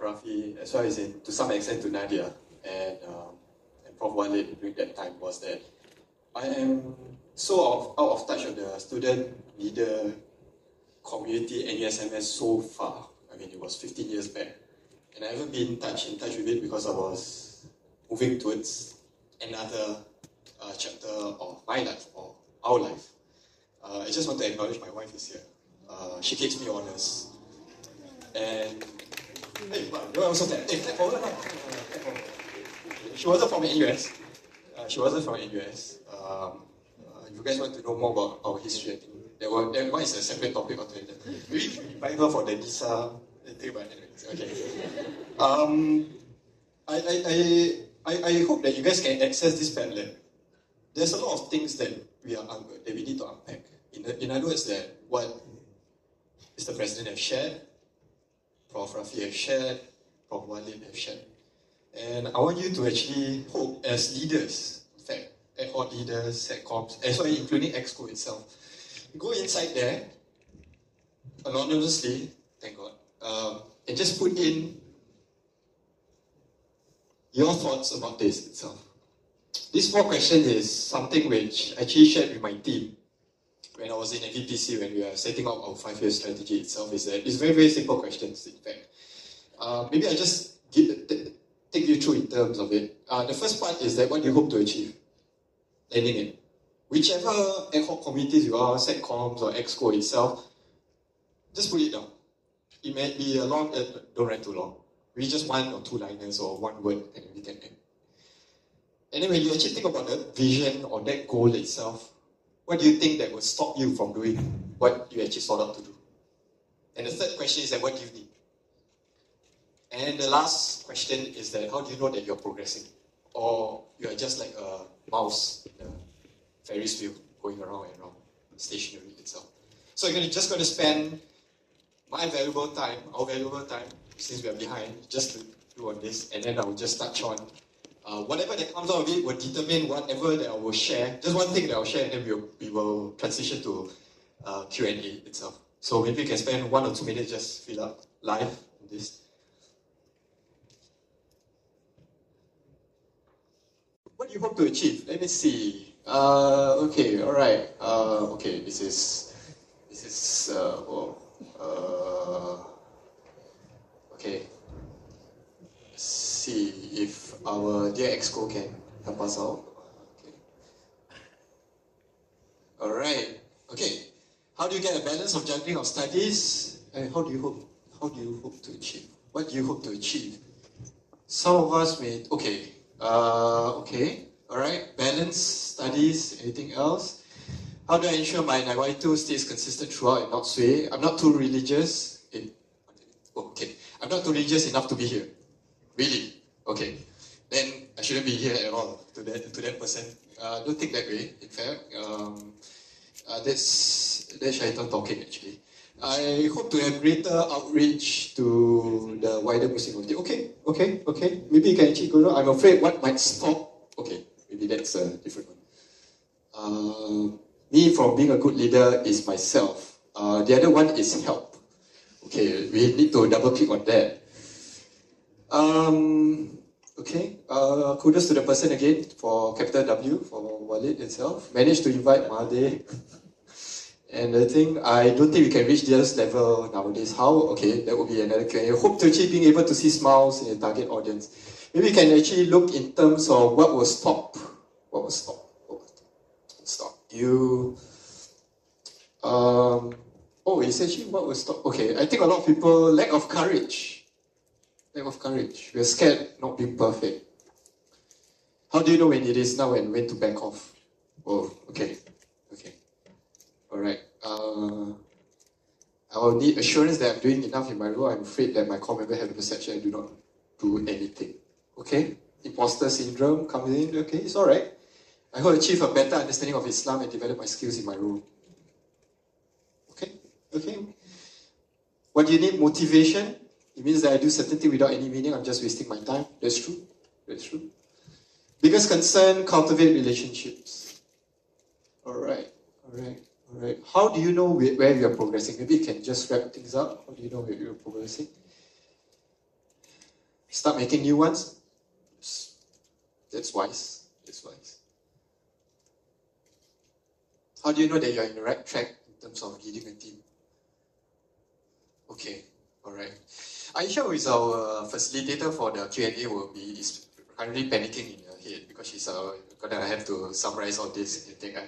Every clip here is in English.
Rafi, as well as to some extent to Nadia and Prof. Walid during that time, was that I am so out of touch of the student leader community NUSMS so far. I mean, it was 15 years back. And I haven't been in touch with it because I was moving towards another chapter of my life, or our life. I just want to acknowledge my wife is here. She keeps me honest. And hey, also that. Hey, clap for her. She wasn't from NUS. She wasn't from NUS. If you guys want to know more about our history, I think that one is a separate topic altogether. Maybe you can invite her for the NISA thing, but anyways, okay. I hope that you guys can access this Padlet. There's a lot of things that we need to unpack. In other words, that what Mr. President has shared, Prof. Rafi has shared, Prof. Walid has shared. And I want you to actually hope, as leaders, in fact, ad hoc leaders, SETCOMs, as well including EXCO itself, go inside there, anonymously, thank God, and just put in your thoughts about this itself. This 4 question is something which I actually shared with my team when I was in VPC, when we were setting up our 5-year strategy itself. It's very, very simple questions, in fact. Maybe I just take you through in terms of it. The first part is that what do you hope to achieve? Ending it. Whichever ad hoc committees you are, SETCOMs or EXCO itself, just put it down. It may be a long, don't write too long. Maybe just 1 or 2 liners or 1 word and we can end. And then when you actually think about the vision or that goal itself, what do you think that will stop you from doing what you actually sought out to do? And the third question is that what do you need? And the last question is that how do you know that you're progressing? Or you are just like a mouse in a Ferris wheel going around and around, stationary itself. So you're just going to spend my valuable time, our valuable time, since we are behind, just to do on this, and then I will just touch on whatever that comes out of it will determine whatever that I will share. Just one thing that I'll share, and then we will transition to Q&A itself. So maybe you can spend 1 or 2 minutes just fill up live on this. What do you hope to achieve? Let me see. Okay, all right. Okay, this is okay. Let's see if our dear EXCO can help us out. Okay. All right. Okay. How do you get a balance of juggling of studies? And how do you hope to achieve? What do you hope to achieve? Some of us may okay. Okay. All right. Balance studies. Anything else? How do I ensure my Naiwaitu stays consistent throughout and not sway? I'm not too religious. Okay. I'm not too religious enough to be here. Really? Okay. Then I shouldn't be here at all to that person. Don't think that way, in fact. That's Shaitan talking, actually. I hope to have greater outreach to the wider Muslim community. Okay. Maybe you can actually go on. I'm afraid what might stop. Okay, maybe that's a different one. Me from being a good leader is myself. The other one is help. Okay, we need to double click on that. Okay, kudos to the person again for capital W, for Walid itself. Managed to invite Mahde. And the thing, I don't think we can reach this level nowadays. How? Okay, that would be another Q&A. I hope to achieve being able to see smiles in the target audience. Maybe we can actually look in terms of what will stop. What will stop? Stop you. Oh, it's actually what will stop. Okay, I think a lot of people, lack of courage. Lack of courage. We're scared not being perfect. How do you know when it is now and when to back off? Oh, okay. Alright. I will need assurance that I'm doing enough in my role. I'm afraid that my core member have the perception I do not do anything. Okay? Imposter syndrome comes in. Okay, it's alright. I hope to achieve a better understanding of Islam and develop my skills in my role. Okay. What do you need? Motivation. It means that I do certain things without any meaning. I'm just wasting my time. That's true. Biggest concern, cultivate relationships. Alright. How do you know where you are progressing? Maybe you can just wrap things up. How do you know where you are progressing? start making new ones. That's wise. That's wise. How do you know that you're in the right track in terms of leading a team? Okay, alright. Aisha, who is our facilitator for the Q&A, is currently panicking in her head because she's gonna have to summarize all this and think.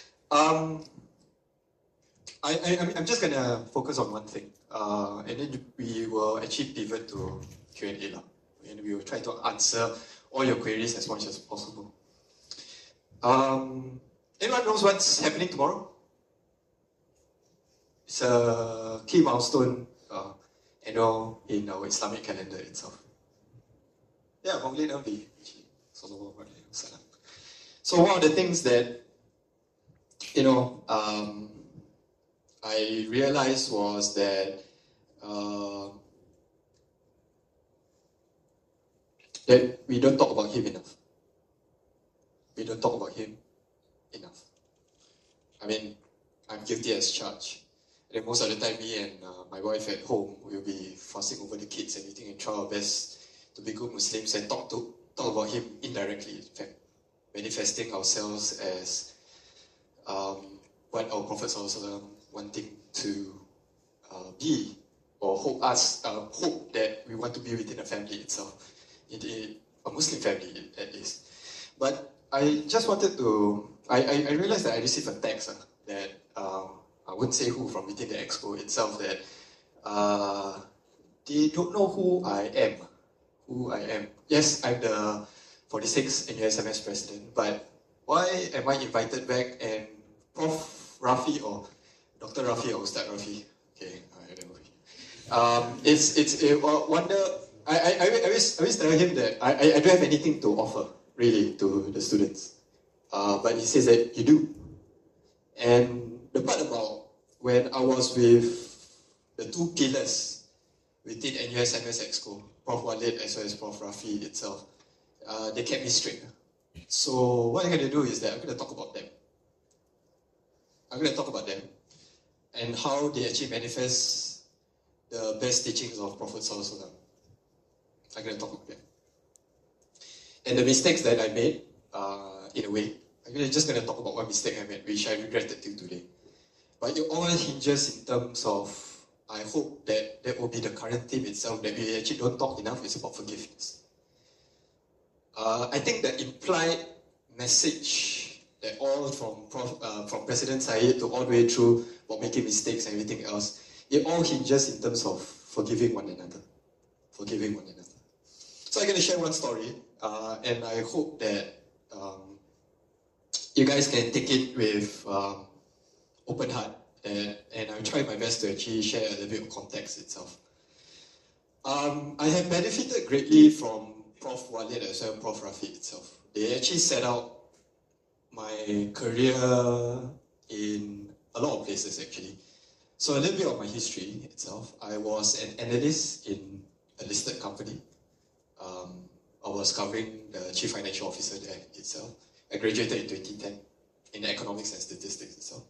I'm just gonna focus on one thing, and then we will actually pivot to Q&A now, and we will try to answer all your queries as much as possible. Anyone knows what's happening tomorrow? It's a key milestone, in our Islamic calendar itself. Yeah, Maulid Nabi. So one of the things that I realized was that that we don't talk about him enough. We don't talk about him enough. I mean, I'm guilty as charged. And most of the time, me and my wife at home will be fussing over the kids and everything and try our best to be good Muslims and talk about him indirectly, in fact, manifesting ourselves as what our Prophet ﷺ wanting to be, or hope that we want to be within a family itself, a Muslim family at least. But I just wanted to, I realized that I received a text that, I wouldn't say who, from within the expo itself, that they don't know who I am. Yes, I'm the 46th NUSMS president, but why am I invited back and Prof. Rafi or Dr. Rafi or Ustad Rafi? Okay, I don't know. It's a wonder. I always tell him that I don't have anything to offer really to the students, but he says that you do. And the part about when I was with the two pillars within NUSMS Exco, Prof. Walid as well as Prof. Rafi itself, they kept me straight. So what I'm going to do is that I'm going to talk about them. I'm going to talk about them and how they actually manifest the best teachings of Prophet ﷺ. I'm going to talk about them. And the mistakes that I made, in a way, just going to talk about one mistake I made, which I regretted till today. But it all hinges in terms of, I hope that will be the current theme itself, that we actually don't talk enough, is about forgiveness. I think the implied message that all from President Syed to all the way through about making mistakes and everything else, it all hinges in terms of forgiving one another. Forgiving one another. So I'm going to share one story, and I hope that you guys can take it with open heart, and I'll try my best to actually share a little bit of context itself. I have benefited greatly from Prof. Walid as well as Prof. Rafi itself. They actually set out my career in a lot of places actually. So a little bit of my history itself. I was an analyst in a listed company. I was covering the Chief Financial Officer there itself. I graduated in 2010 in Economics and Statistics itself.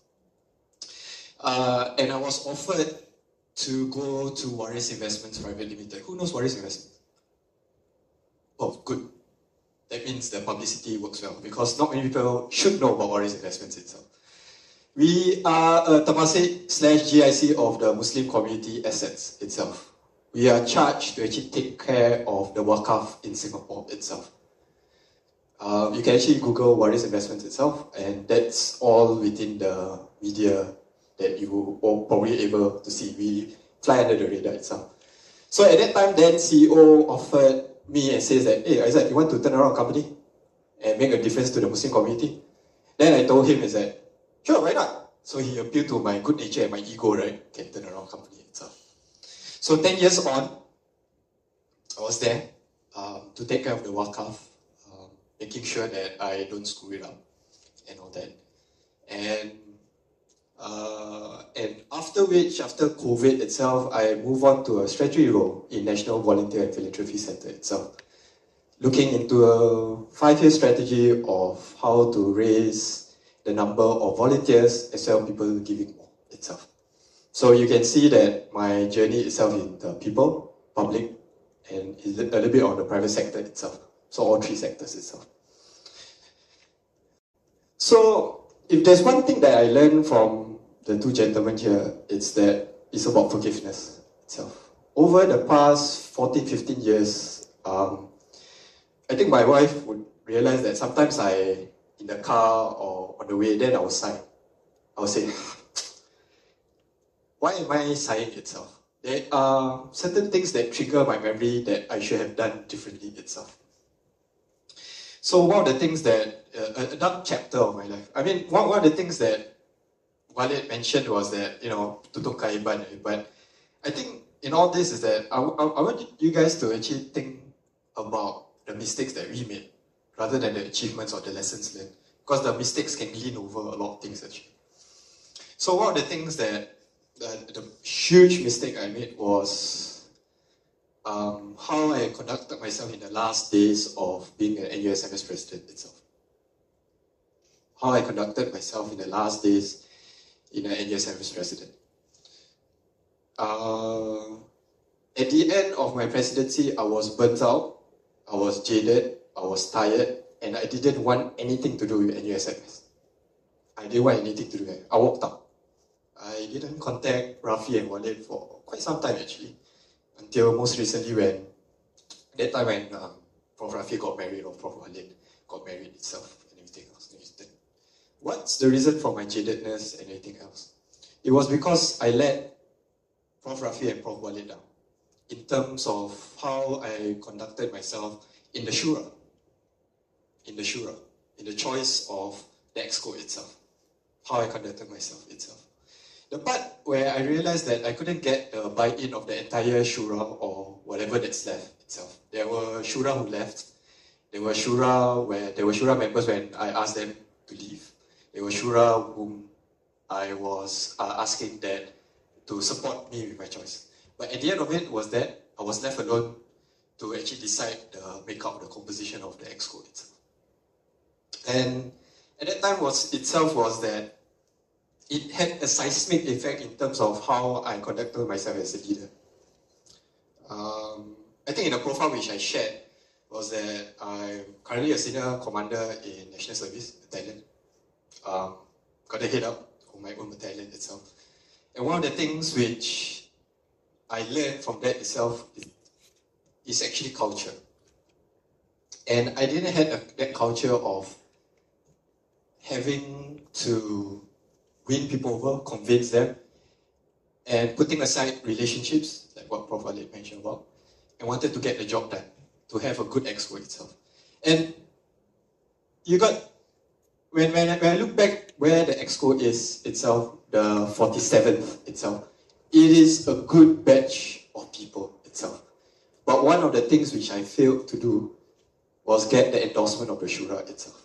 And I was offered to go to Waris Investments Private Limited. Who knows Waris Investments? Oh, good. That means the publicity works well, because not many people should know about Waris Investments itself. We are a Temasek/GIC of the Muslim community assets itself. We are charged to actually take care of the Waqaf in Singapore itself. You can actually Google Waris Investments itself, and that's all within the media that you are probably able to see. We fly under the radar itself. So at that time, then CEO offered me and says that, hey Isaac, you want to turn around a company and make a difference to the Muslim community? Then I told him is that, sure, why not? So he appealed to my good nature and my ego, right? Can turn around a company itself. So 10 years on, I was there to take care of the Waqaf, making sure that I don't screw it up and all that. And after COVID itself, I moved on to a strategy role in National Volunteer and Philanthropy Centre itself, looking into a 5-year strategy of how to raise the number of volunteers as well as people giving more itself. So you can see that my journey itself in the people, public, and a little bit on the private sector itself. So all three sectors itself. So if there's one thing that I learned from the two gentlemen here, it's that it's about forgiveness itself. Over the past 14, 15 years, I think my wife would realize that sometimes in the car or on the way, then I will sigh. I will say, why am I sighing itself? There are certain things that trigger my memory that I should have done differently itself. So one of the things that, a dark chapter of my life, I mean, one of the things that Walid mentioned was that, tutup kaiban, but I think in all this is that I want you guys to actually think about the mistakes that we made rather than the achievements or the lessons learned, because the mistakes can lean over a lot of things actually. So one of the things that the huge mistake I made was how I conducted myself in the last days of being an NUSMS president itself. How I conducted myself in the last days in an NUSMS president. At the end of my presidency, I was burnt out, I was jaded, I was tired, and I didn't want anything to do with NUSMS. I didn't want anything to do with it. I walked out. I didn't contact Rafi and Walid for quite some time actually, until most recently when Prof. Rafi got married or Prof. Walid got married itself and everything else. What's the reason for my jadedness and everything else? It was because I let Prof. Rafi and Prof. Walid down in terms of how I conducted myself in the Shura, in the choice of the Exco itself, how I conducted myself itself. The part where I realized that I couldn't get the buy-in of the entire Shura or whatever that's left itself. There were Shura who left. There were Shura members when I asked them to leave. There were Shura whom I was asking that to support me with my choice. But at the end of it was that I was left alone to actually decide the makeup, the composition of the Exco itself. And at that time was that it had a seismic effect in terms of how I conducted myself as a leader. I think in the profile which I shared was that I'm currently a senior commander in National Service Battalion. Got a head up on my own battalion itself. And one of the things which I learned from that itself is actually culture. And I didn't have that culture of having to win people over, convince them, and putting aside relationships, like what Prof. Walid mentioned about, and wanted to get the job done, to have a good Exco itself. And when I look back where the Exco is itself, the 47th itself, it is a good batch of people itself. But one of the things which I failed to do was get the endorsement of the Shura itself.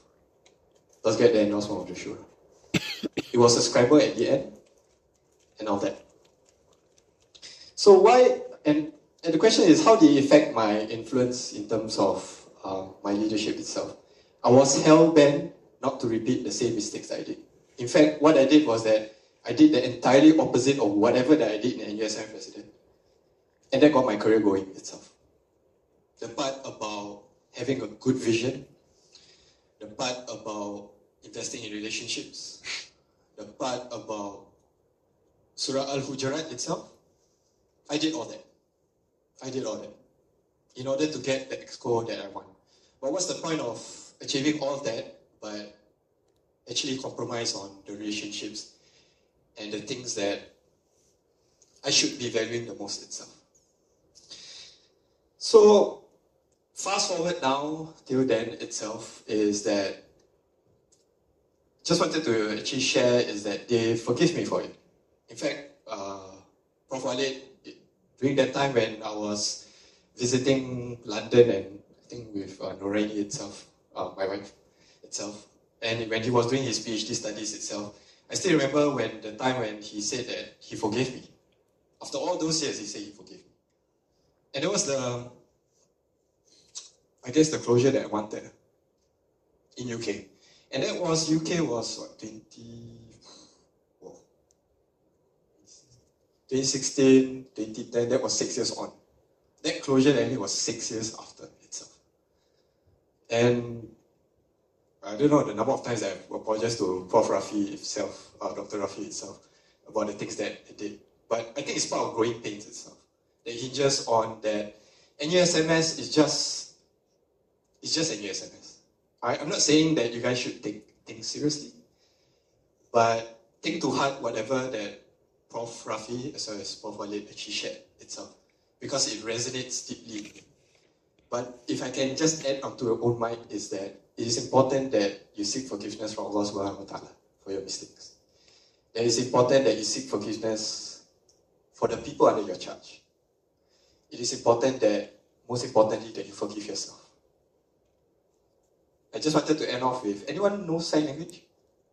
It was a scramble at the end, and all that. So why, and the question is, how did it affect my influence in terms of my leadership itself? I was hell-bent not to repeat the same mistakes that I did. In fact, what I did was that I did the entirely opposite of whatever that I did in NUSM president. And that got my career going itself. The part about having a good vision, the part about investing in relationships, the part about Surah Al-Hujurat itself, I did all that. In order to get the Exco that I want. But what's the point of achieving all of that but actually compromise on the relationships and the things that I should be valuing the most itself? So fast forward now till then itself is that just wanted to actually share is that they forgive me for it. In fact, Prof. Walid, during that time when I was visiting London and I think with Noraini itself, my wife itself, and when he was doing his PhD studies itself, I still remember when the time when he said that he forgave me. After all those years, he said he forgave me. And that was the closure that I wanted in UK. And that was, UK was what, 2016, 2010, that was 6 years on. that closure ending was 6 years after itself. And I don't know the number of times I've apologized to Prof. Rafi itself, Dr. Rafi itself, about the things that he did. But I think it's part of growing pains itself. That hinges on that NUSMS is just NUSMS. I'm not saying that you guys should take things seriously, but take to heart whatever that Prof. Rafi as well as Prof. Walid actually shared itself, because it resonates deeply. But if I can just add onto your own mind is that it is important that you seek forgiveness from Allah Subhanahu wa Ta'ala for your mistakes. It is important that you seek forgiveness for the people under your charge. It is important that, most importantly, that you forgive yourself. I just wanted to end off with, anyone know sign language?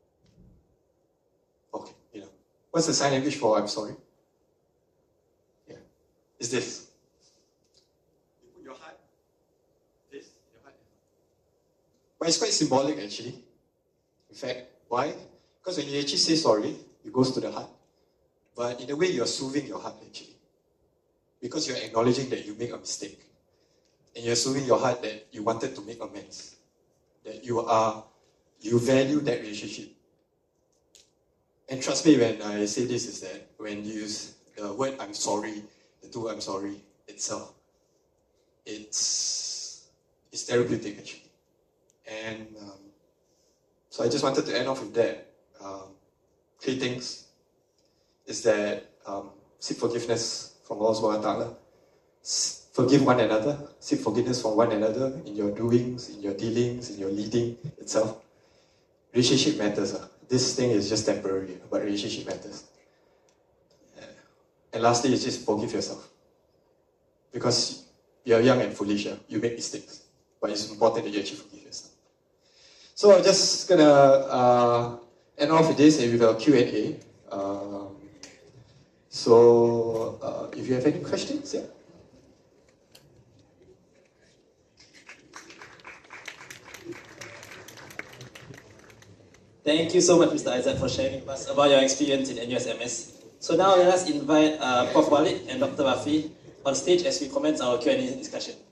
Okay, what's the sign language for I'm sorry? Yeah, it's this. You put your heart, this, your heart. But it's quite symbolic actually. In fact, why? Because when you actually say sorry, it goes to the heart. But in a way, you're soothing your heart actually. Because you're acknowledging that you make a mistake. And you're soothing your heart that you wanted to make amends. That you value that relationship. And trust me when I say this is that when you use the word I'm sorry, the two I'm sorry itself, it's therapeutic actually. And so I just wanted to end off with that. 3 things is that seek forgiveness from Allah Subhanahu wa Ta'ala. Forgive one another, seek forgiveness from one another in your doings, in your dealings, in your leading itself. Relationship matters. This thing is just temporary, but relationship matters. And lastly, is just forgive yourself. Because you're young and foolish, you make mistakes. But it's important that you actually forgive yourself. So I'm just gonna end off with this and with a Q&A. So if you have any questions, yeah. Thank you so much, Mr. Aizat, for sharing with us about your experience in NUSMS. So now let us invite Prof. Walid and Dr. Rafi on stage as we commence our Q&A discussion.